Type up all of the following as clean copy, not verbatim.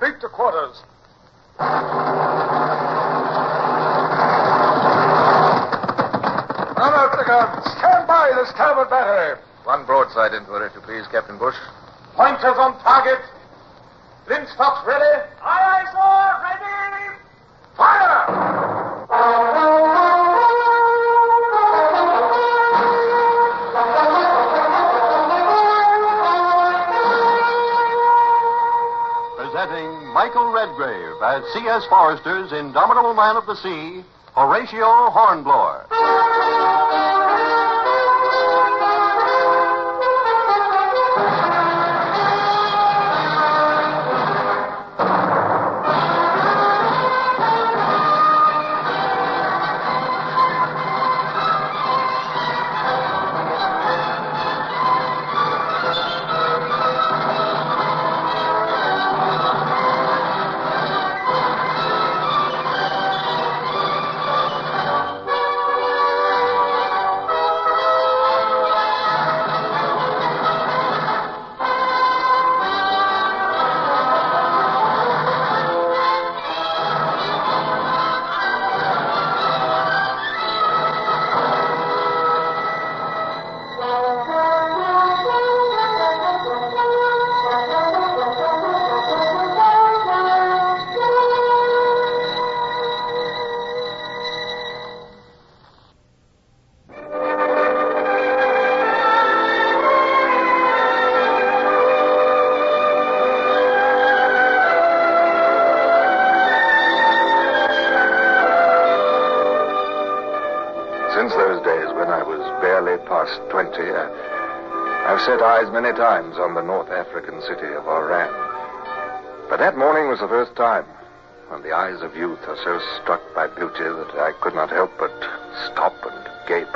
Beat to quarters. Unload the guns. Stand by the starboard battery. One broadside into her, if you please, Captain Bush. Pointers on target. Linstocks ready. Aye, sir. Ready. Fire! Presenting Michael Redgrave as C.S. Forrester's Indomitable Man of the Sea, Horatio Hornblower. Since those days when I was barely past 20, I've set eyes many times on the North African city of Oran. But that morning was the first time when the eyes of youth are so struck by beauty that I could not help but stop and gape.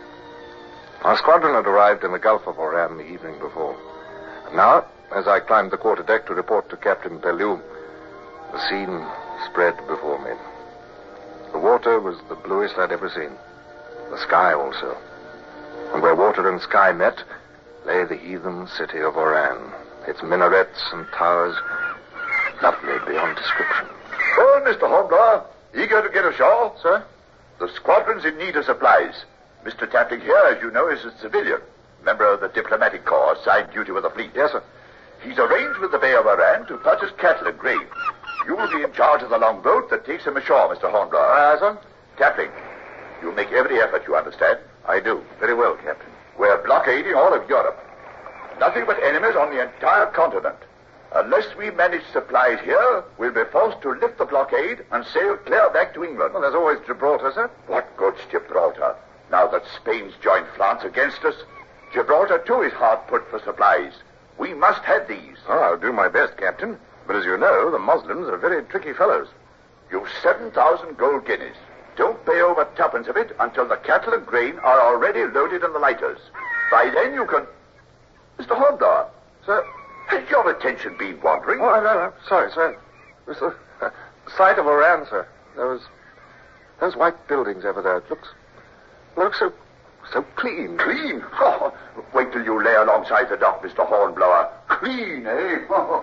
Our squadron had arrived in the Gulf of Oran the evening before. And now, as I climbed the quarterdeck to report to Captain Pellew, the scene spread before me. The water was the bluest I'd ever seen. The sky also. And where water and sky met lay the heathen city of Oran, its minarets and towers lovely beyond description. Oh, Mr. Hornblower, eager to get ashore? Sir? The squadron's in need of supplies. Mr. Tapling here, as you know, is a civilian, member of the diplomatic corps assigned duty with the fleet. Yes, sir. He's arranged with the Bay of Oran to purchase cattle and grain. You will be in charge of the longboat that takes him ashore, Mr. Hornblower. Aye, sir. Tapling, you'll make every effort, you understand? I do. Very well, Captain. We're blockading all of Europe. Nothing but enemies on the entire continent. Unless we manage supplies here, we'll be forced to lift the blockade and sail clear back to England. Well, there's always Gibraltar, sir. What good's Gibraltar? Now that Spain's joined France against us, Gibraltar, too, is hard put for supplies. We must have these. Oh, I'll do my best, Captain. But as you know, the Moslems are very tricky fellows. You've 7,000 gold guineas. Don't pay over tuppence of it until the cattle and grain are already loaded in the lighters. By then you can... Mr. Hornblower. Sir? Has your attention been wandering? Oh, no. Sorry, sir. It was the sight of Oran, sir. Those white buildings over there. It looks so clean. Clean? Oh, wait till you lay alongside the dock, Mr. Hornblower. Clean, eh?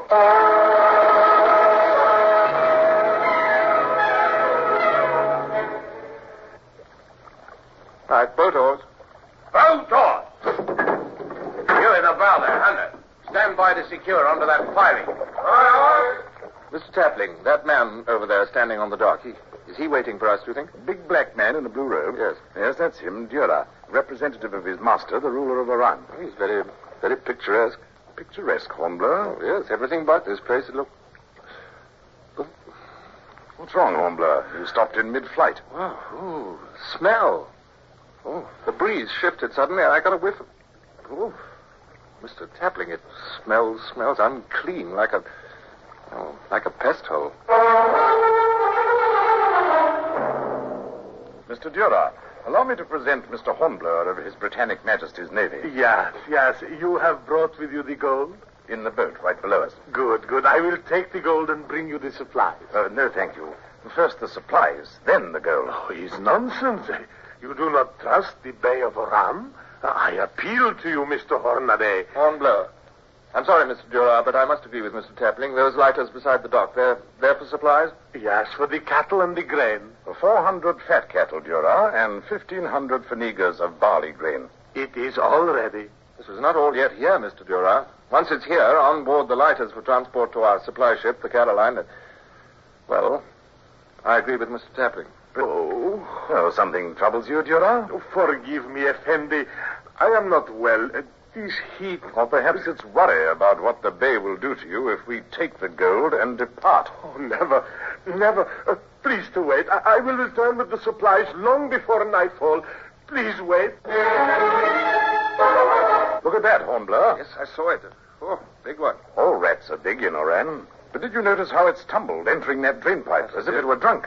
Right, boat oars. Boat oars! You in the bow there, Hunter. Stand by to secure under that firing. Mr. Tapling, that man over there standing on the dock, is he waiting for us, do you think? Big black man in a blue robe? Yes. Yes, that's him, Dura, representative of his master, the ruler of Oran. He's very, very picturesque. Picturesque, Hornblower? Oh, yes, everything but this place. It look. What's wrong, Hornblower? You stopped in mid-flight. Wow, ooh, smell. Oh, the breeze shifted suddenly, and I got a whiff of... Oh, Mr. Tapling, it smells unclean, like a pest hole. Mr. Dura, allow me to present Mr. Hornblower of His Britannic Majesty's Navy. Yes. You have brought with you the gold? In the boat, right below us. Good. I will take the gold and bring you the supplies. No, thank you. First the supplies, then the gold. Oh, it's nonsense. You do not trust the Bay of Oran? I appeal to you, Mr. Hornaday. Hornblower. I'm sorry, Mr. Duras, but I must agree with Mr. Tapling. Those lighters beside the dock, they're for supplies? Yes, for the cattle and the grain. 400 fat cattle, Duras, and 1,500 fennigas of barley grain. It is all ready. This is not all yet here, Mr. Duras. Once it's here, on board the lighters for transport to our supply ship, the Caroline. Well, I agree with Mr. Tapling. Oh, something troubles you, Duras? Oh, forgive me, Effendi. I am not well. This heat. Or perhaps it's worry about what the Bay will do to you if we take the gold and depart. Oh, never, never. Please to wait. I will return with the supplies long before nightfall. Please wait. Look at that, Hornblower. Yes, I saw it. Oh, big one. All rats are big in Oran. But did you notice how it's tumbled, entering that drain pipe, as if it were drunk?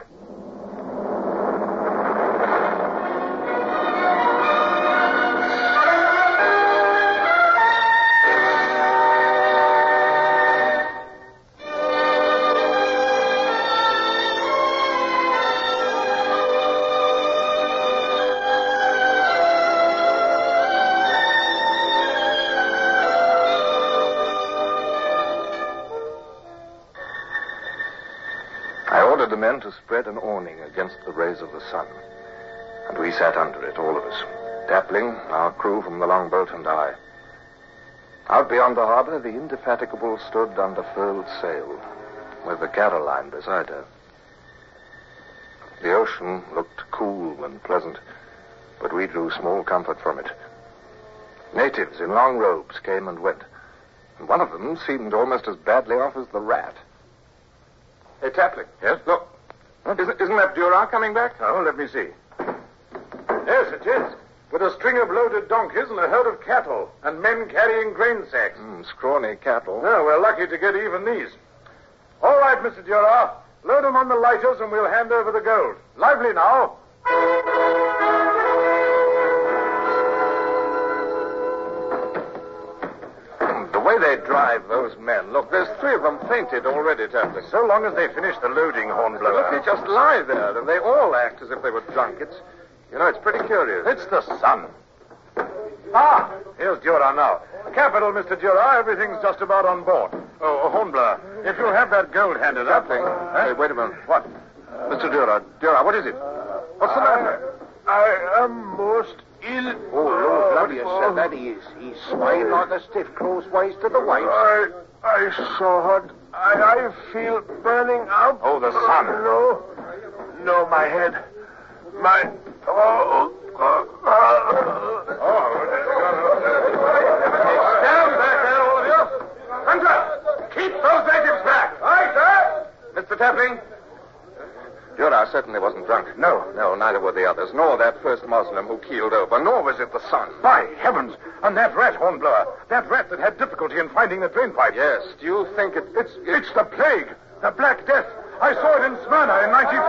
The men to spread an awning against the rays of the sun. And we sat under it, all of us. Tapling, our crew from the longboat, and I. Out beyond the harbor, the Indefatigable stood under furled sail, with the Caroline beside her. The ocean looked cool and pleasant, but we drew small comfort from it. Natives in long robes came and went, and one of them seemed almost as badly off as the rat. Hey, Tapling. Yes? Look. Isn't that Duras coming back? Oh, let me see. Yes, it is. With a string of loaded donkeys and a herd of cattle, and men carrying grain sacks. Scrawny cattle. No, we're lucky to get even these. All right, Mr. Duras. Load them on the lighters and we'll hand over the gold. Lively now. The way they drive those men. Look, there's 3 of them fainted already, Tapling. So long as they finish the loading, Hornblower. Look, they just lie there, and they all act as if they were drunk. It's pretty curious. It's the sun. Ah, here's Duras now. Capital, Mr. Duras. Everything's just about on board. Oh, Hornblower, if you'll have that gold handed up. Tapling. Hey, wait a minute. What? Mr. Duras, what is it? What's the matter? I am most ill. Oh, Lord, bloody said that he is. He's swaying like a stiff crossways to the waist. I so hot. I feel burning up. Oh, the sun. No, my head. My... Stand back there, all of you. Hunter, keep those natives back. Aye, sir. Mr. Tapling? Duras certainly wasn't drunk. No, neither were the others, nor that first Moslem who keeled over, nor was it the sun. By heavens! And that rat, Hornblower. That rat that had difficulty in finding the drain pipe. Yes. Do you think it's the plague. The Black Death. I saw it in Smyrna in 94.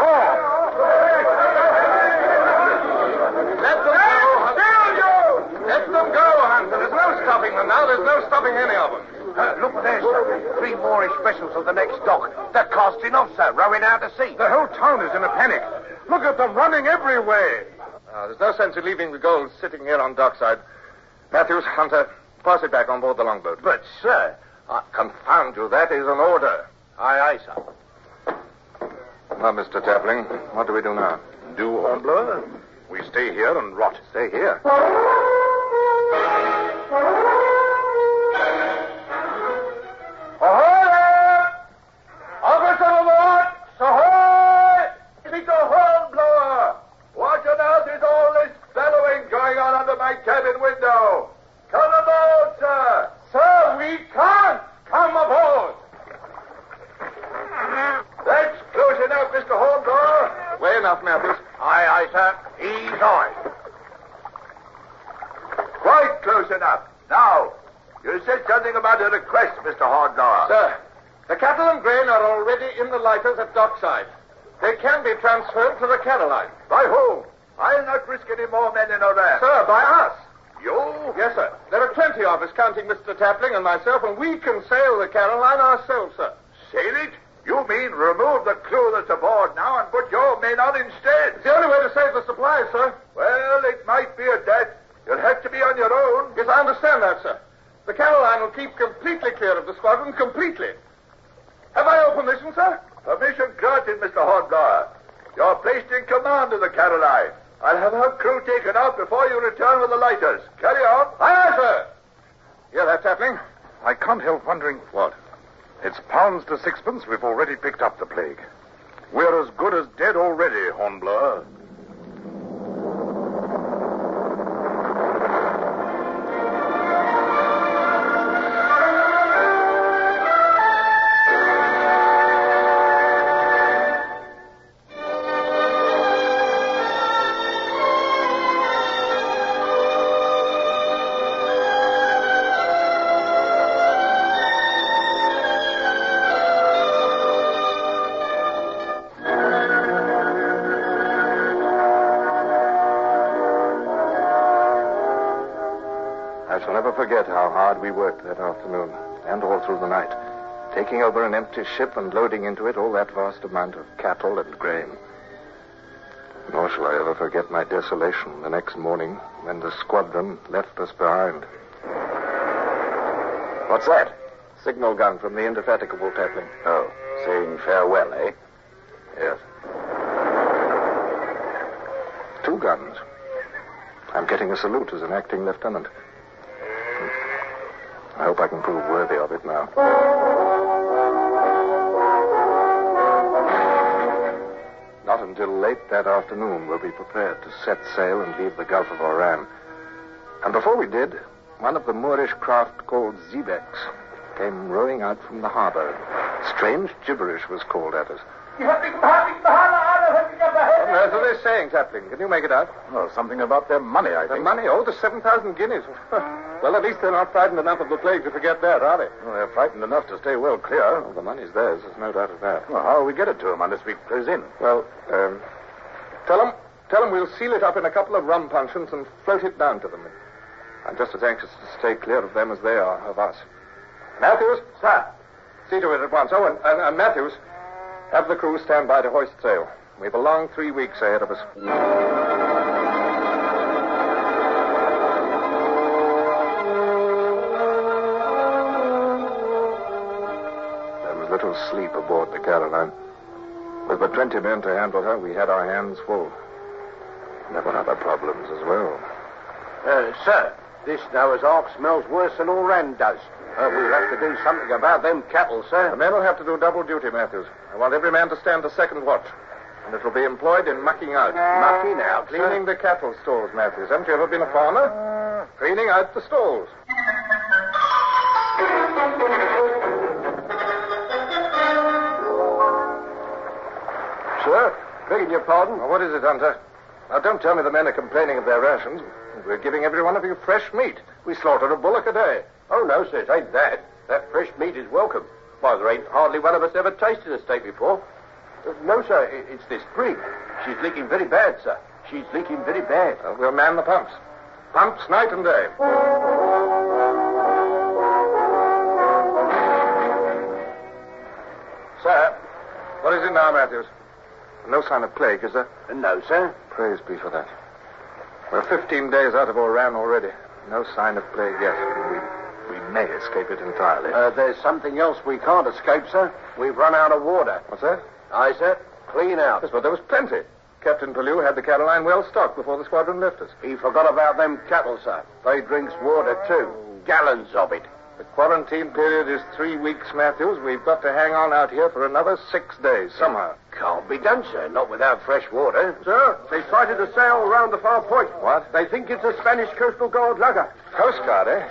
Let them go, Hunter. Let them go, Hunter. There's no stopping them now. There's no stopping any of them. Look there, sir. 3 Moorish vessels on the next dock. They're casting off, sir, rowing out to sea. The whole town is in a panic. Look at them running every way. There's no sense in leaving the gold sitting here on dockside. Matthews, Hunter, pass it back on board the longboat. But, sir... Confound you, that is an order. Aye, sir. Now, Mr. Tapling, what do we do now? Do, Hornblower? We stay here and rot. Stay here? Cabin window. Come aboard, sir. Sir, we can't. Come aboard. That's close enough, Mr. Hornblower. Way enough, Matthews. Aye, sir. Ease on. Quite close enough. Now, you said something about a request, Mr. Hornblower. Sir, the cattle and grain are already in the lighters at dockside. They can be transferred to the Caroline. By whom? I'll not risk any more men in Oran. Sir, by us. You? Yes, sir. There are 20 of us, counting Mr. Tapling and myself, and we can sail the Caroline ourselves, sir. Sail it? You mean remove the crew that's aboard now and put your men on instead? It's the only way to save the supplies, sir. Well, it might be at that. You'll have to be on your own. Yes, I understand that, sir. The Caroline will keep completely clear of the squadron, completely. Have I your permission, sir? Permission granted, Mr. Hornblower. You're placed in command of the Caroline. I'll have her crew taken out before you return with the lighters. Carry on. Aye, sir. Hear that, Tapling? I can't help wondering. What? It's pounds to sixpence we've already picked up the plague. We're as good as dead already, Hornblower. I shall never forget how hard we worked that afternoon, and all through the night, taking over an empty ship and loading into it all that vast amount of cattle and grain. Nor shall I ever forget my desolation the next morning when the squadron left us behind. What's that? Signal gun from the Indefatigable, Tapling. Oh, saying farewell, eh? Yes. 2 guns. I'm getting a salute as an acting lieutenant. I hope I can prove worthy of it now. Not until late that afternoon were we prepared to set sail and leave the Gulf of Oran. And before we did, one of the Moorish craft called Xebex came rowing out from the harbor. Strange gibberish was called at us. What on earth are they saying, Tapling? Can you make it out? Oh, something about their money, I The think. money? Oh, the 7,000 guineas. Well, at least they're not frightened enough of the plague to forget that, are they? Well, they're frightened enough to stay well clear. Well, the money's theirs. There's no doubt of that. Well, how will we get it to them unless we close in? Well, tell them we'll seal it up in a couple of rum puncheons and float it down to them. I'm just as anxious to stay clear of them as they are of us. Matthews? Sir. See to it at once. Oh, and Matthews, have the crew stand by to hoist sail. We've a long 3 weeks ahead of us. There was little sleep aboard the Caroline. With but 20 men to handle her, we had our hands full. There were other problems as well. Sir, this Noah's Ark smells worse than Oran does. We'll have to do something about them cattle, sir. The men will have to do double duty, Matthews. I want every man to stand the second watch. And it will be employed in mucking out. Mucking out, Cleaning the cattle stalls, Matthews. Haven't you ever been a farmer? Cleaning out the stalls. Sir, begging your pardon? Now, what is it, Hunter? Now, don't tell me the men are complaining of their rations. We're giving every one of you fresh meat. We slaughter a bullock a day. Oh, no, sir, it ain't that. That fresh meat is welcome. Why, there ain't hardly one of us ever tasted a steak before. No, sir, it's this brig. She's leaking very bad, sir. She's leaking very bad. We'll man the pumps. Pumps night and day. Sir? What is it now, Matthews? No sign of plague, is there? No, sir. Praise be for that. We're 15 days out of Oran already. No sign of plague yet. We may escape it entirely. There's something else we can't escape, sir. We've run out of water. What's that? Aye, sir. Clean out. Yes, but there was plenty. Captain Pellew had the Caroline well stocked before the squadron left us. He forgot about them cattle, sir. They drinks water, too. Gallons of it. The quarantine period is 3 weeks, Matthews. We've got to hang on out here for another 6 days, somehow. Can't be done, sir. Not without fresh water. Sir, they sighted a sail around the far point. What? They think it's a Spanish Coastal Guard lugger. Coast Guard, eh?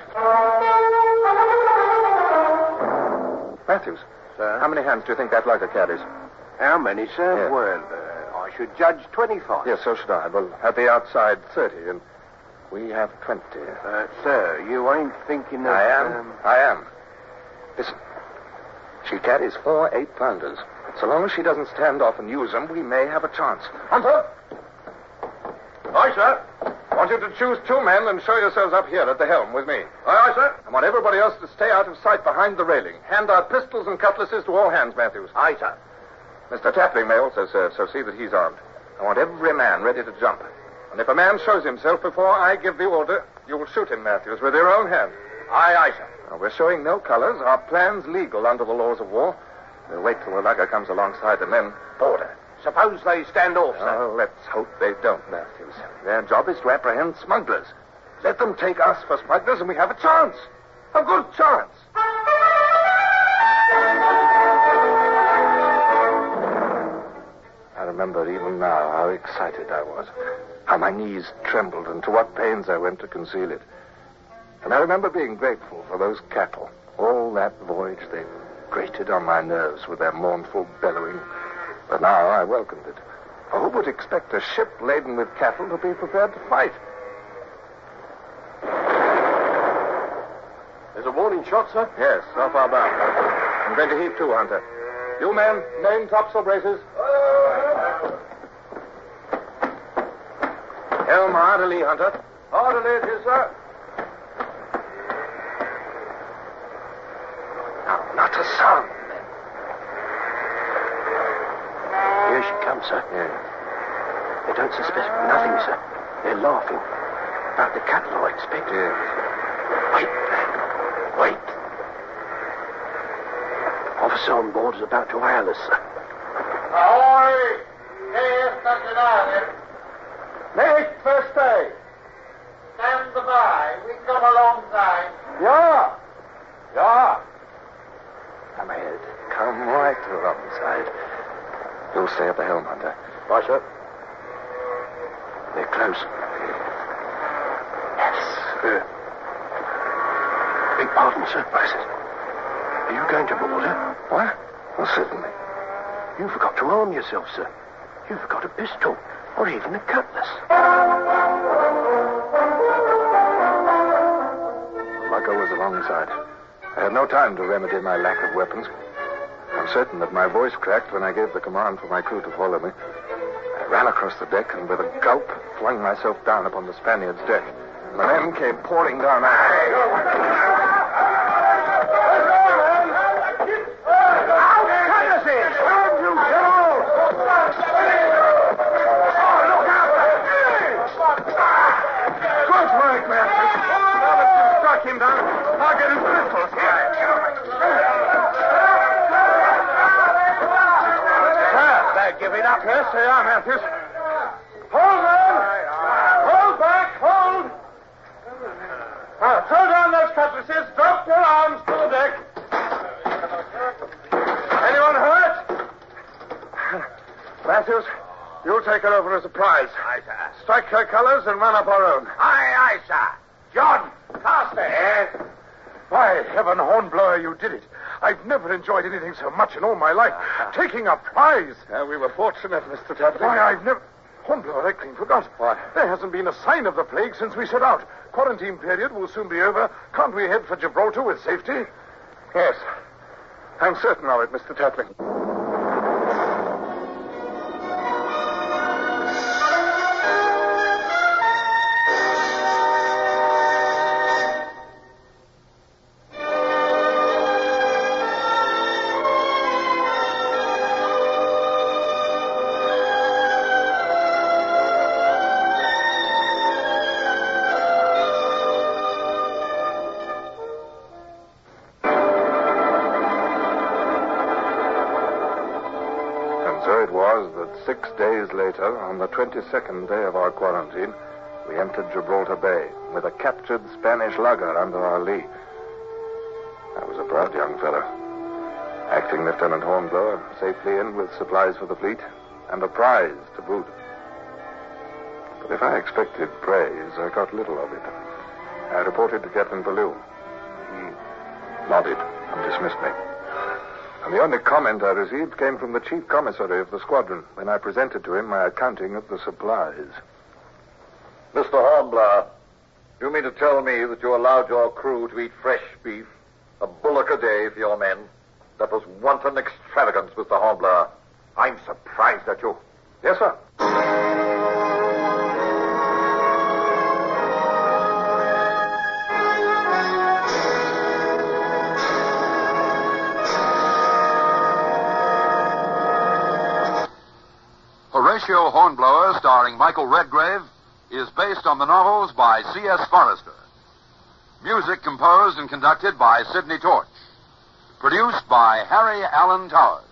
Matthews. Sir? How many hands do you think that lugger carries? How many, sir? Yes. Well, I should judge 25. Yes, so should I. Well, at the outside, 30, and we have 20. Sir, you ain't thinking of... I am. Listen. She carries 4 8-pounders. So long as she doesn't stand off and use them, we may have a chance. Hunter! Aye, sir. I want you to choose 2 men and show yourselves up here at the helm with me. Aye, sir. I want everybody else to stay out of sight behind the railing. Hand out pistols and cutlasses to all hands, Matthews. Aye, sir. Mr. Tapling may also serve, so see that he's armed. I want every man ready to jump. And if a man shows himself before I give the order, you'll shoot him, Matthews, with your own hand. Aye, aye, sir. Now, we're showing no colors. Our plan's legal under the laws of war. We'll wait till the lugger comes alongside and then... Porter, suppose they stand off, sir. Oh, let's hope they don't, Matthews. Their job is to apprehend smugglers. Let them take us for smugglers and we have a chance. A good chance. I remember even now how excited I was, how my knees trembled and to what pains I went to conceal it. And I remember being grateful for those cattle. All that voyage they grated on my nerves with their mournful bellowing. But now I welcomed it. For who would expect a ship laden with cattle to be prepared to fight? There's a warning shot, sir? Yes, off our bow. I'm going to heave to, Hunter. You men, main topsail braces. Helm hard alee, Hunter. Hard alee it is, sir. Now, not a sound, men. Here she comes, sir. Yes. They don't suspect nothing, sir. They're laughing. About the cattle, I expect. Yes. Wait, lad. Wait. Officer on board is about to hail us, sir. Ahoy! Here's Captain Ireland. Make first day. Stand by. We come alongside. Yeah. Yeah. Come ahead. Come right alongside. You'll stay at the helm, Hunter. Right, sir. They're close. Yes. Beg pardon, sir. What is it? Are you going to board her? What? Well, certainly. You forgot to arm yourself, sir. You forgot a pistol, or even a cutlass. The lugger was alongside. I had no time to remedy my lack of weapons. I'm certain that my voice cracked when I gave the command for my crew to follow me. I ran across the deck and with a gulp flung myself down upon the Spaniard's deck. The men came pouring down him down. I'll get his pistols. Give it up. Yes, they are, Matthews. Hold on! Hold back! Hold! Throw down those cutlasses. Drop your arms to the deck. Anyone hurt? Matthews, you'll take her over as a prize. Aye, sir. Strike her colors and run up our own. Aye, aye, sir. John, faster. Yes. By heaven, Hornblower, you did it. I've never enjoyed anything so much in all my life. Taking a prize. We were fortunate, Mr. Tapley. Why, I've never... Hornblower, I clean forgot. What? There hasn't been a sign of the plague since we set out. Quarantine period will soon be over. Can't we head for Gibraltar with safety? Yes. I'm certain of it, Mr. Tapley. So it was that 6 days later, on the 22nd day of our quarantine, we entered Gibraltar Bay with a captured Spanish lugger under our lee. I was a proud young fellow. Acting Lieutenant Hornblower, safely in with supplies for the fleet, and a prize to boot. But if I expected praise, I got little of it. I reported to Captain Balloon. He nodded and dismissed me. And the only comment I received came from the chief commissary of the squadron when I presented to him my accounting of the supplies. Mr. Hornblower, you mean to tell me that you allowed your crew to eat fresh beef, a bullock a day for your men? That was wanton extravagance, Mr. Hornblower. I'm surprised at you. Yes, sir. Horatio Hornblower, starring Michael Redgrave, is based on the novels by C.S. Forrester. Music composed and conducted by Sidney Torch. Produced by Harry Allen Towers.